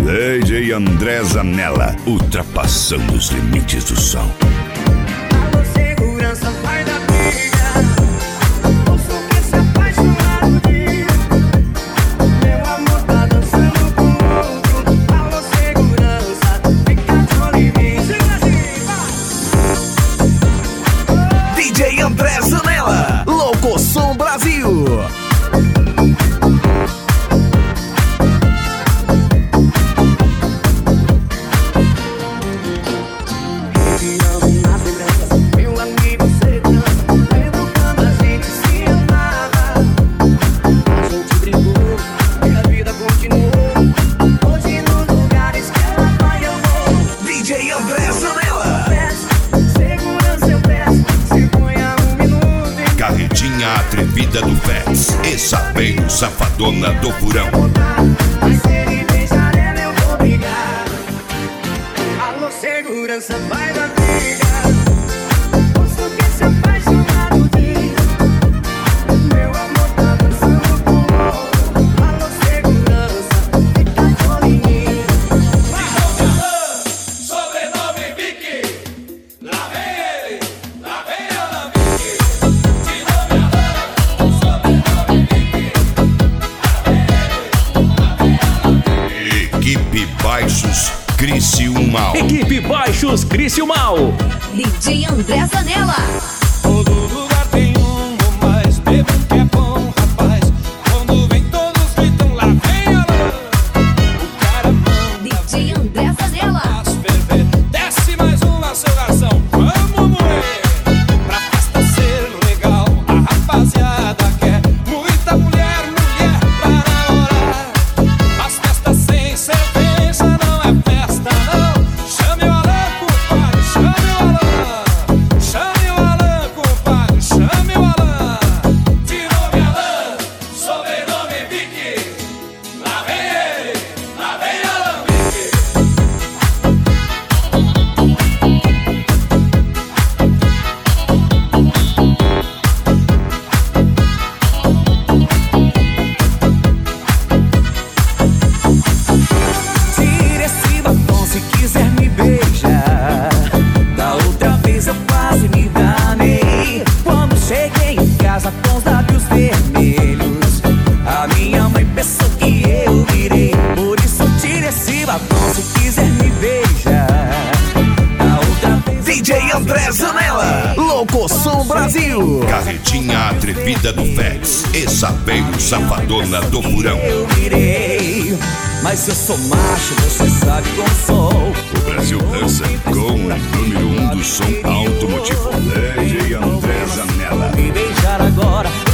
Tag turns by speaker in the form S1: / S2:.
S1: DJ André Zanella, ultrapassando os limites do som.
S2: Alô, segurança, vai da briga. Ouço que se apaixonar no dia. Meu amor tá dançando com outro. Alô, segurança, fica de olho em mim.
S3: DJ André Zanella, Louco Som Brasil.
S1: Atrevida do Fats, essa bem safadona do furão.
S2: Mas se ele beijar ela eu vou brigar. Alô, segurança, vai da briga. Ouço que se apaixonar no dia. Meu amor tá dançando com outro. Alô, segurança, fica de olho em mim.
S4: Sobrenome Vicky. Lá vem ele, lá vem ela, Vicky.
S1: Equipe Baixos Criciúmal.
S5: Equipe Baixos Criciúmal.
S6: DJ André Zanella.
S4: Todo lugar tem um ou mais, bebam que é bom, rapaz. Quando vem todos gritam, lá vem ela. O cara manda
S6: DJ André Zanella.
S4: faz ferver. Desce mais uma, seu garçom, vamos moer. Pra festa ser legal, a rapaziada quer muita mulher, mulher para namorar. Mas festa sem cerveja não é festa, não. Chame o Alan, compadre, chame o Alan. Chame o Alan, compadre, chame o Alan. De nome Alan, sobrenome Vicky. Lá vem ele, lá vem Alan Vicky.
S3: Tire esse batom se quiser me beijar. Da outra vez eu quase me danei. Quando cheguei em casa com os lábios vermelhos, a minha mãe pensou que eu virei. Por isso tire esse batom se quiser me beijar. Da outra vez DJ André Zanella, Louco Som Brasil.
S1: Carretinha Atrevida do Fats, essa bem safadona do furão.
S3: Eu virei, mas eu sou macho, você sabe como sou.
S1: O Brasil dança com o número 1 do som automotivo. DJ André Zanella.
S3: Me beijar agora